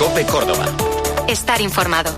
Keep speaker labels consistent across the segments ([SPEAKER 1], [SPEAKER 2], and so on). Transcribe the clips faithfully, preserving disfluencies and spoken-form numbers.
[SPEAKER 1] COPE Córdoba.
[SPEAKER 2] Estar informado.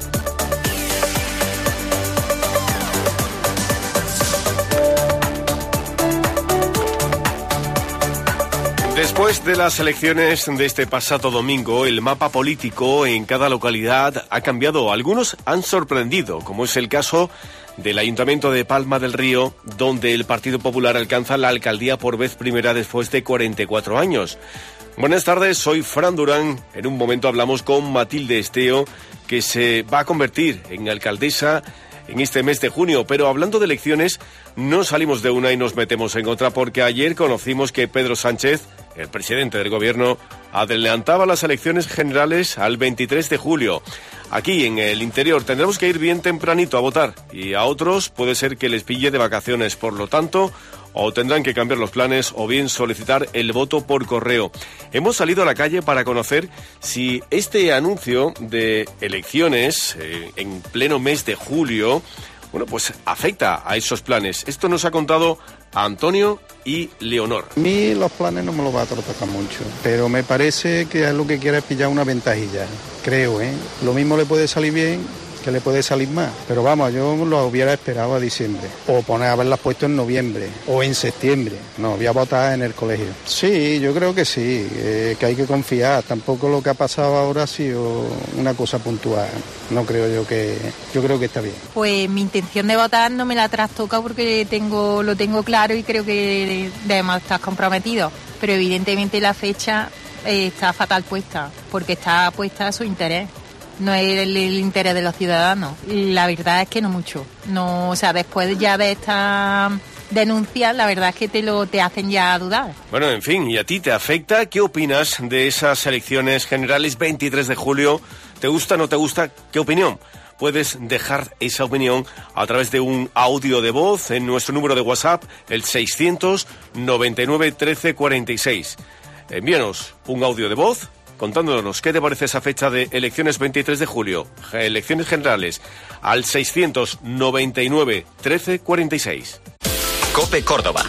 [SPEAKER 3] Después de las elecciones de este pasado domingo, el mapa político en cada localidad ha cambiado. Algunos han sorprendido, como es el caso del Ayuntamiento de Palma del Río, donde el Partido Popular alcanza la alcaldía por vez primera después de cuarenta y cuatro años. Buenas tardes, soy Fran Durán. En un momento hablamos con Matilde Esteo, que se va a convertir en alcaldesa en este mes de junio. Pero hablando de elecciones, no salimos de una y nos metemos en otra, porque ayer conocimos que Pedro Sánchez, el presidente del gobierno, adelantaba las elecciones generales al veintitrés de julio. Aquí, en el interior, tendremos que ir bien tempranito a votar, y a otros puede ser que les pille de vacaciones. Por lo tanto, o tendrán que cambiar los planes o bien solicitar el voto por correo. Hemos salido a la calle para conocer si este anuncio de elecciones eh, en pleno mes de julio, bueno, pues afecta a esos planes. Esto nos ha contado Antonio y Leonor.
[SPEAKER 4] A mí los planes no me los va a tocar mucho, pero me parece que es lo que quiere es pillar una ventajilla, creo, ¿eh? Lo mismo le puede salir bien que le puede salir más, pero vamos, yo lo hubiera esperado a diciembre, o poner a haberlas puesto en noviembre, o en septiembre. No, voy a votar en el colegio. Sí, yo creo que sí, eh, que hay que confiar. Tampoco lo que ha pasado ahora ha sido una cosa puntual. No creo yo que, yo creo que está bien.
[SPEAKER 5] Pues mi intención de votar no me la trastoca porque tengo, lo tengo claro y creo que debemos estar comprometidos, pero evidentemente la fecha eh, está fatal puesta, porque está puesta a su interés. No es el, el interés de los ciudadanos. La verdad es que no mucho. No, o sea, después ya de esta denuncia, la verdad es que te lo te hacen ya dudar.
[SPEAKER 3] Bueno, en fin, ¿y a ti te afecta? ¿Qué opinas de esas elecciones generales veintitrés de julio? ¿Te gusta o no te gusta? ¿Qué opinión? Puedes dejar esa opinión a través de un audio de voz en nuestro número de WhatsApp, el seiscientos noventa y nueve trece cuarenta y seis. Envíanos un audio de voz contándonos qué te parece esa fecha de elecciones veintitrés de julio, elecciones generales, al seiscientos noventa y nueve trece cuarenta y seis.
[SPEAKER 1] COPE Córdoba.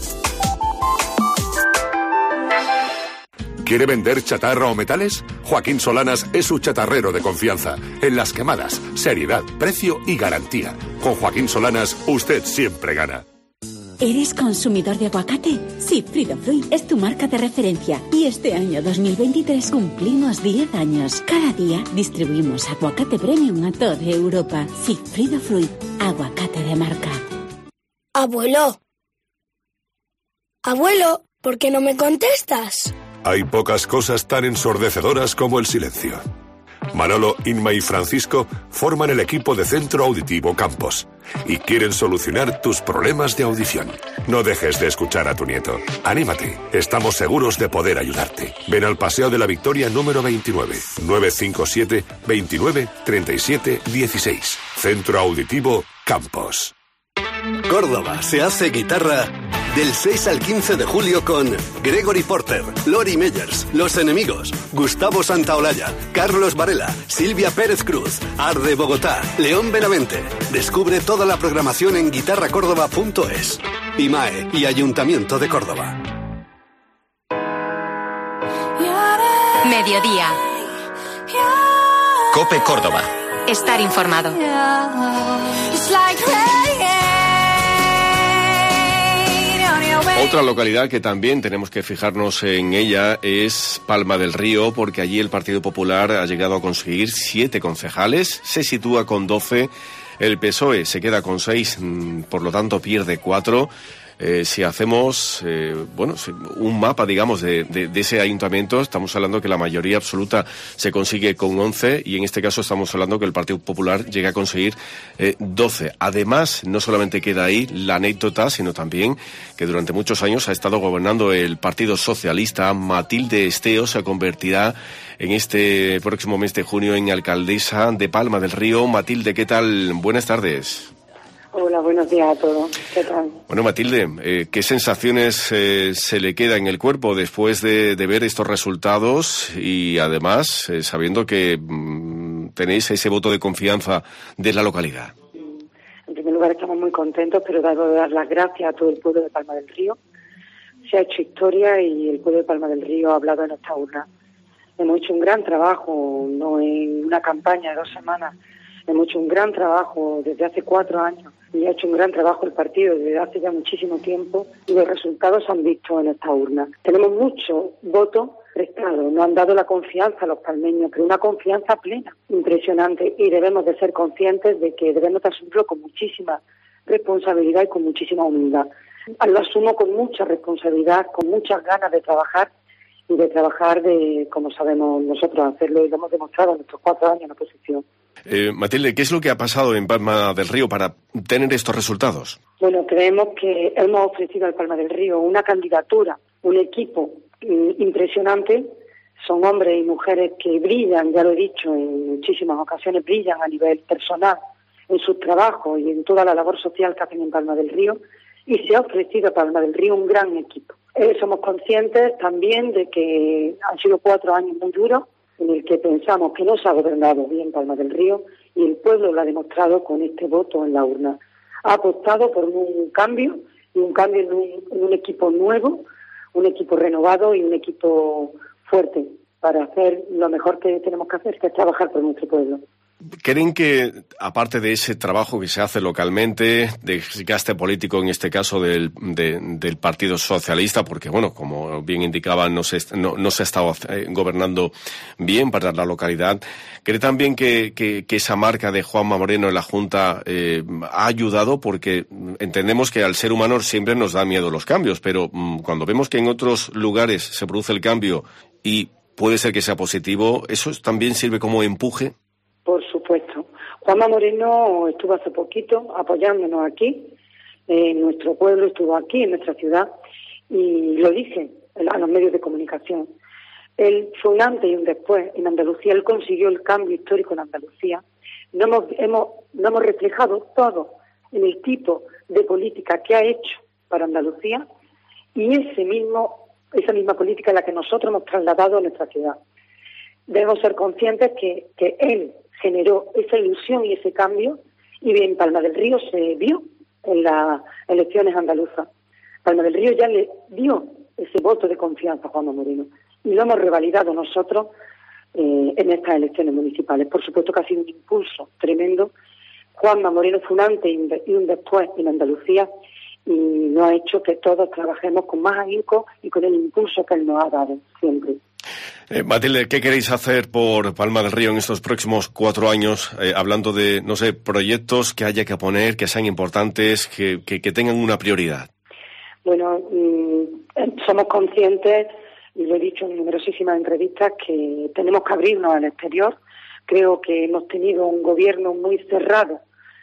[SPEAKER 6] ¿Quiere vender chatarra o metales? Joaquín Solanas es su chatarrero de confianza. En las quemadas, seriedad, precio y garantía. Con Joaquín Solanas, usted siempre gana.
[SPEAKER 7] ¿Eres consumidor de aguacate? Sigfrido Fruit es tu marca de referencia y este año dos mil veintitrés cumplimos diez años. Cada día distribuimos aguacate premium a toda Europa. Sigfrido Fruit, aguacate de marca.
[SPEAKER 8] Abuelo. Abuelo, ¿por qué no me contestas?
[SPEAKER 6] Hay pocas cosas tan ensordecedoras como el silencio. Manolo, Inma y Francisco forman el equipo de Centro Auditivo Campos y quieren solucionar tus problemas de audición. No dejes de escuchar a tu nieto. Anímate, estamos seguros de poder ayudarte. Ven al Paseo de la Victoria número veintinueve, nueve cinco siete, veintinueve, treinta y siete, dieciséis. Centro Auditivo Campos.
[SPEAKER 9] Córdoba se hace guitarra del seis al quince de julio con Gregory Porter, Lori Meyers, Los Enemigos, Gustavo Santaolalla, Carlos Varela, Silvia Pérez Cruz, Arde Bogotá, León Benavente. Descubre toda la programación en guitarra córdoba punto es. I M A E y Ayuntamiento de Córdoba.
[SPEAKER 2] Mediodía.
[SPEAKER 1] COPE Córdoba.
[SPEAKER 2] Estar informado.
[SPEAKER 3] Otra localidad que también tenemos que fijarnos en ella es Palma del Río, porque allí el Partido Popular ha llegado a conseguir siete concejales, se sitúa con doce, el P S O E se queda con seis, por lo tanto pierde cuatro. Eh, si hacemos eh, bueno un mapa, digamos, de, de, de ese ayuntamiento, estamos hablando que la mayoría absoluta se consigue con once, y en este caso estamos hablando que el Partido Popular llega a conseguir eh, doce. Además, no solamente queda ahí la anécdota, sino también que durante muchos años ha estado gobernando el Partido Socialista. Matilde Esteo se convertirá en este próximo mes de junio en alcaldesa de Palma del Río. Matilde, ¿qué tal? Buenas tardes.
[SPEAKER 10] Hola, buenos días a todos. ¿Qué tal?
[SPEAKER 3] Bueno, Matilde, eh, ¿qué sensaciones eh, se le queda en el cuerpo después de, de ver estos resultados y además eh, sabiendo que mmm, tenéis ese voto de confianza de la localidad?
[SPEAKER 10] En primer lugar, estamos muy contentos, pero debo dar las gracias a todo el pueblo de Palma del Río. Se ha hecho historia y el pueblo de Palma del Río ha hablado en esta urna. Hemos hecho un gran trabajo, no en una campaña de dos semanas, hemos hecho un gran trabajo desde hace cuatro años y ha hecho un gran trabajo el partido desde hace ya muchísimo tiempo y los resultados se han visto en esta urna. Tenemos muchos votos prestados, nos han dado la confianza a los palmeños, pero una confianza plena, impresionante, y debemos de ser conscientes de que debemos de asumirlo con muchísima responsabilidad y con muchísima humildad. Lo asumo con mucha responsabilidad, con muchas ganas de trabajar y de trabajar de como sabemos nosotros hacerlo y lo hemos demostrado en nuestros cuatro años en la oposición.
[SPEAKER 3] Eh, Matilde, ¿qué es lo que ha pasado en Palma del Río para tener estos resultados?
[SPEAKER 10] Bueno, creemos que hemos ofrecido al Palma del Río una candidatura, un equipo eh, impresionante. Son hombres y mujeres que brillan, ya lo he dicho en muchísimas ocasiones, brillan a nivel personal en sus trabajos y en toda la labor social que hacen en Palma del Río, y se ha ofrecido a Palma del Río un gran equipo. Eh, somos conscientes también de que han sido cuatro años muy duros, en el que pensamos que no se ha gobernado bien Palma del Río, y el pueblo lo ha demostrado con este voto en la urna. Ha apostado por un cambio, y un cambio en un, en un equipo nuevo, un equipo renovado y un equipo fuerte para hacer lo mejor que tenemos que hacer, que es trabajar por nuestro pueblo.
[SPEAKER 3] ¿Creen que, aparte de ese trabajo que se hace localmente, de gasto político, en este caso del, de, del Partido Socialista, porque, bueno, como bien indicaban, no se, no, no se ha estado gobernando bien para la localidad, ¿cree también que, que, que esa marca de Juanma Moreno en la Junta eh, ha ayudado? Porque entendemos que al ser humano siempre nos da miedo los cambios, pero mmm, cuando vemos que en otros lugares se produce el cambio y puede ser que sea positivo, ¿eso también sirve como empuje?
[SPEAKER 10] Por supuesto. Juanma Moreno estuvo hace poquito apoyándonos aquí, en nuestro pueblo, estuvo aquí, en nuestra ciudad, y lo dice a los medios de comunicación. Él fue un antes y un después en Andalucía, él consiguió el cambio histórico en Andalucía. No hemos, hemos, no hemos reflejado todo en el tipo de política que ha hecho para Andalucía, y ese mismo, esa misma política es la que nosotros hemos trasladado a nuestra ciudad. Debemos ser conscientes que, que él generó esa ilusión y ese cambio, y en Palma del Río se vio en las elecciones andaluzas. Palma del Río ya le dio ese voto de confianza a Juanma Moreno, y lo hemos revalidado nosotros eh, en estas elecciones municipales. Por supuesto que ha sido un impulso tremendo. Juanma Moreno fue un antes y un después en Andalucía, y nos ha hecho que todos trabajemos con más ahínco y con el impulso que él nos ha dado siempre.
[SPEAKER 3] Eh, Matilde, ¿qué queréis hacer por Palma del Río en estos próximos cuatro años? Eh, hablando de, no sé, proyectos que haya que poner, que sean importantes, que, que, que tengan una prioridad.
[SPEAKER 10] Bueno, mmm, somos conscientes, y lo he dicho en numerosísimas entrevistas, que tenemos que abrirnos al exterior. Creo que hemos tenido un gobierno muy cerrado,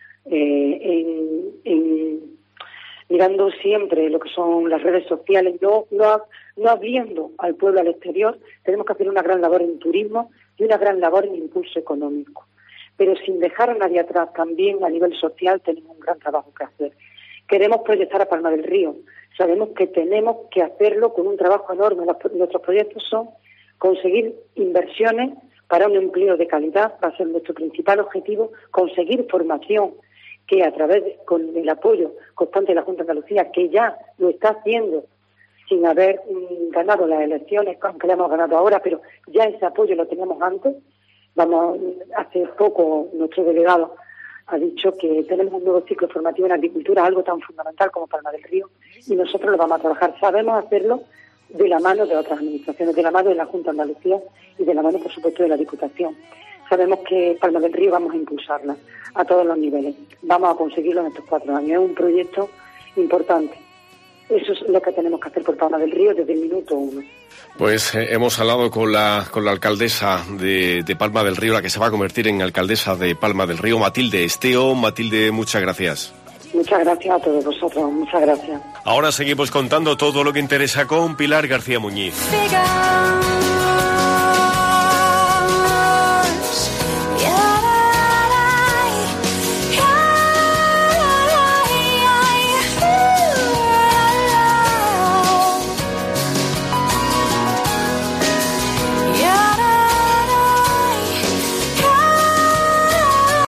[SPEAKER 10] eh, en, en, mirando siempre lo que son las redes sociales, no, no, no abriendo al pueblo al exterior. Tenemos que hacer una gran labor en turismo y una gran labor en impulso económico. Pero sin dejar a nadie atrás, también a nivel social tenemos un gran trabajo que hacer. Queremos proyectar a Palma del Río. Sabemos que tenemos que hacerlo con un trabajo enorme. Nuestros proyectos son conseguir inversiones para un empleo de calidad, va a ser nuestro principal objetivo, conseguir formación, que a través, de, con el apoyo constante de la Junta de Andalucía, que ya lo está haciendo sin haber mm, ganado las elecciones, aunque la hemos ganado ahora, pero ya ese apoyo lo teníamos antes. Vamos, hace poco nuestro delegado ha dicho que tenemos un nuevo ciclo formativo en agricultura, algo tan fundamental como Palma del Río, y nosotros lo vamos a trabajar. Sabemos hacerlo de la mano de otras administraciones, de la mano de la Junta de Andalucía y de la mano, por supuesto, de la Diputación. Sabemos que Palma del Río vamos a impulsarla a todos los niveles. Vamos a conseguirlo en estos cuatro años. Es un proyecto importante. Eso es lo que tenemos que hacer por Palma del Río desde el minuto uno.
[SPEAKER 3] Pues eh, hemos hablado con la con la alcaldesa de, de Palma del Río, la que se va a convertir en alcaldesa de Palma del Río, Matilde Esteo. Matilde, muchas gracias.
[SPEAKER 10] Muchas gracias a todos vosotros, muchas gracias.
[SPEAKER 3] Ahora seguimos contando todo lo que interesa con Pilar García Muñiz.